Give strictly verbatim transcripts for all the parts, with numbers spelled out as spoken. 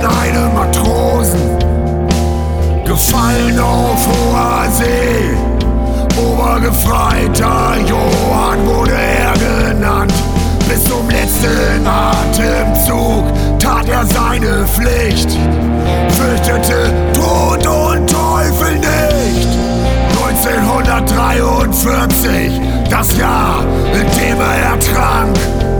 von einem Matrosen, gefallen auf hoher See. Obergefreiter Johann wurde er genannt. Bis zum letzten Atemzug tat er seine Pflicht, fürchtete Tod und Teufel nicht. neunzehnhundertdreiundvierzig, das Jahr, in dem er ertrank.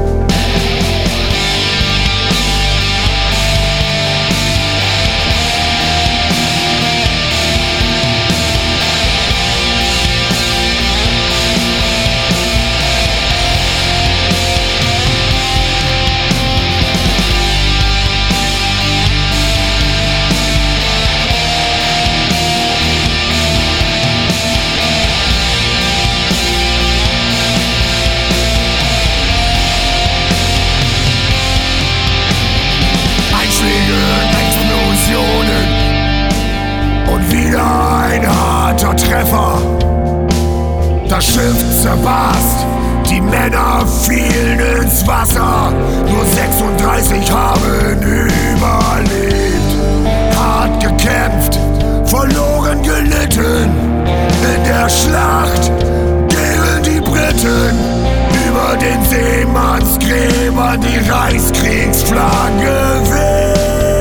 Explosionen und wieder ein harter Treffer. Das Schiff zerbarst, die Männer fielen ins Wasser. Nur sechsunddreißig haben überlebt. Hart gekämpft, verloren gelitten. In der Schlacht gegen die Briten. Über den Seemannsgräbern die Reichskriegsflagge weht.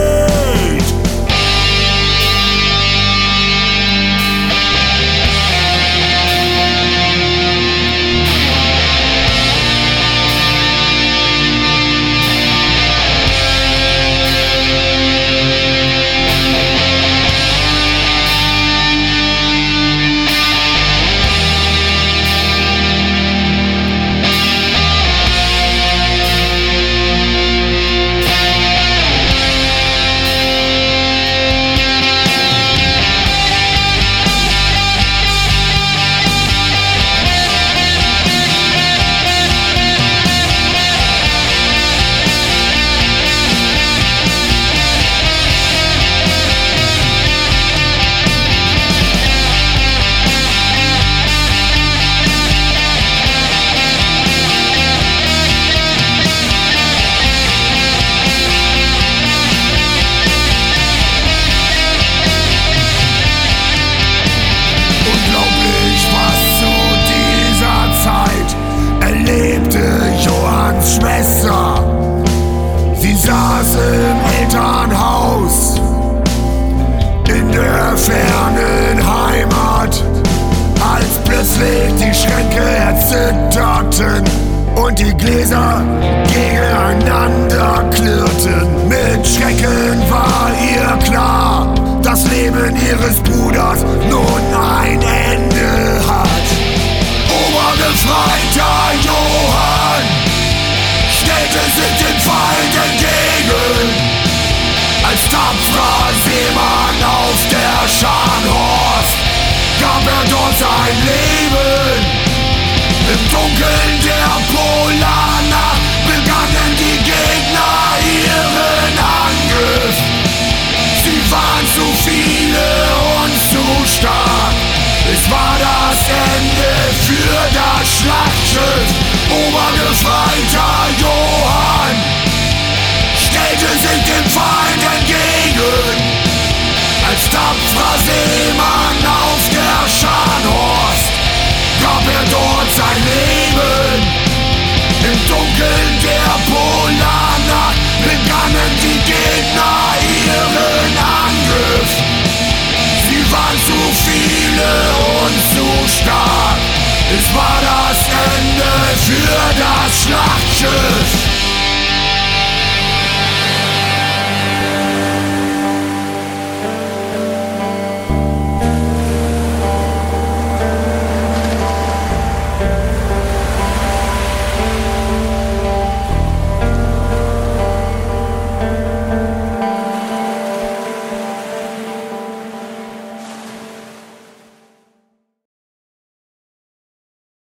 Johanns Schwester, sie saß im Elternhaus in der fernen Heimat, als plötzlich die Schränke erzitterten und die Gläser gegeneinander klirrten. Mit Schrecken war ihr klar, das Leben ihres Bruders nun ein Ende hat. Obergefreiter Johann stellte sich dem Feind entgegen. Als tapferer Seemann auf der Scharnhorst gab er dort sein Leben. Im Dunkeln der Polarnacht begannen die Gegner ihren Angriff. Sie waren zu viele und zu stark. Es war das Ende für das Schlachtschiff. Obergefreiter Johann stellte sich dem Feind entgegen. Als tapferer Seemann auf der Scharnhorst gab er dort sein Leben. Im Dunkeln der Polarnacht begannen die Gegner ihren Angriff. Sie waren zu viele und zu stark. Es war das Ende für das Schlachtschiff.